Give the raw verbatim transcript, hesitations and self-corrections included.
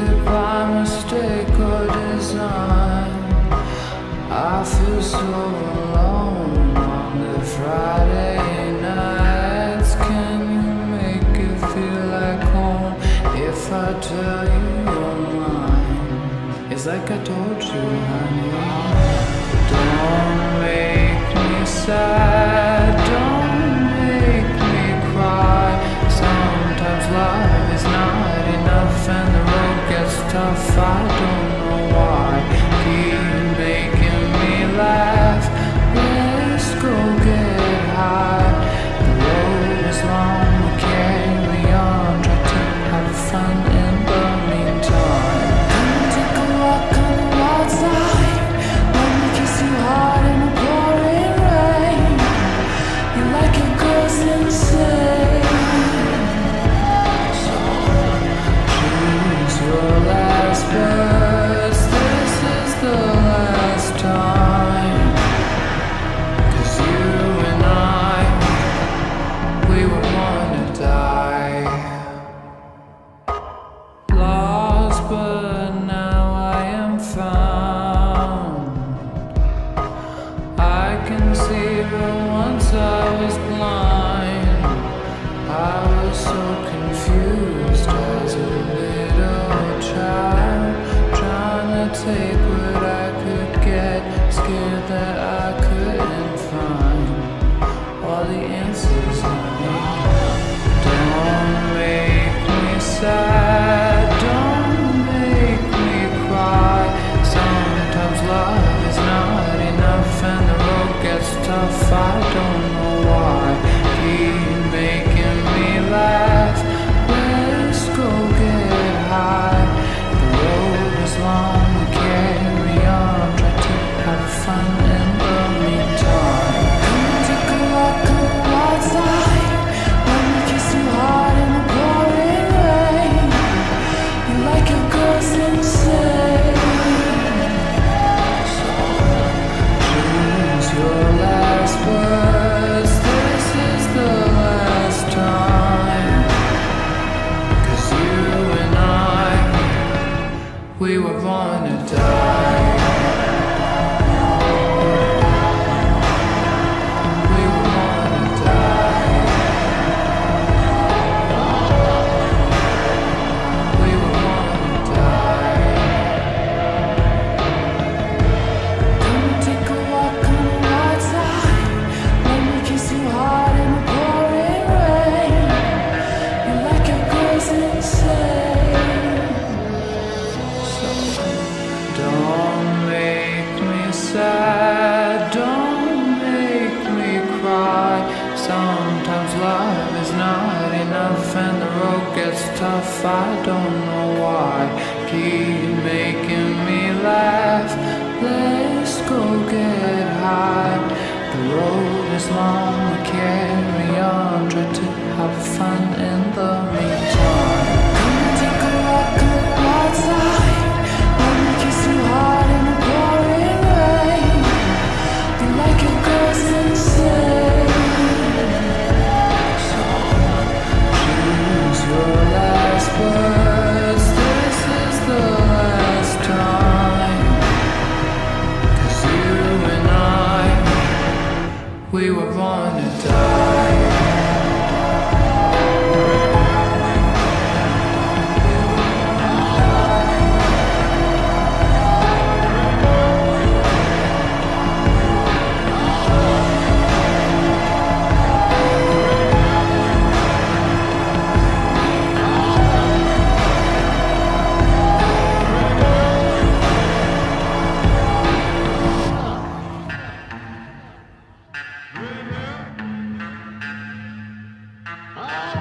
it by mistake or design? I feel so alone on the Friday nights. Can you make it feel like home if I tell you you're mine? It's like I told you, honey. Don't make me sad, don't make me cry. Sometimes love is not enough and the road gets tough. I don't know why. Keep making me laugh. Let's go get high. The road is long, we'll carry on. Try to have fun in the meantime. Come take a walk on the wild side. Let me kiss you hard in the pouring rain. You like your girls insane. So choose your last words. This is the last time. 'Cause you and I, we were born to die. Lost, but now I am found. I can see, but once I was blind. I was so confused as a little child, trying to take what I could get, scared that I couldn't find all the answers I need. Don't make me sad, don't make me cry. Sometimes love is not enough and the road gets tough. I don't know why. Keep making me laugh. Let's go get high. The road is long, we carry on. Try to have fun in the meantime. Come take a walk on the wild side. Let me kiss you hard in the pouring rain. You like your girls insane. So choose your last words. This is the last time. 'Cause you and I, we were born to die. We were born to die. We were born to die. Come take a walk on the wild side. Let me kiss you hard in the pouring rain. You like your girls insane. So don't make me sad, don't make me cry. Sometimes love is not enough and the road gets tough. I don't know why. Keep making me laugh. Let's go get high. The road is long, we carry on. Try to have fun in the meantime. Come take a walk on the wild side. Let me kiss you hard in the pouring rain. You like your girls insane. So choose your last words. This is the last time. 'Cause you and I, we were born to die. Oh!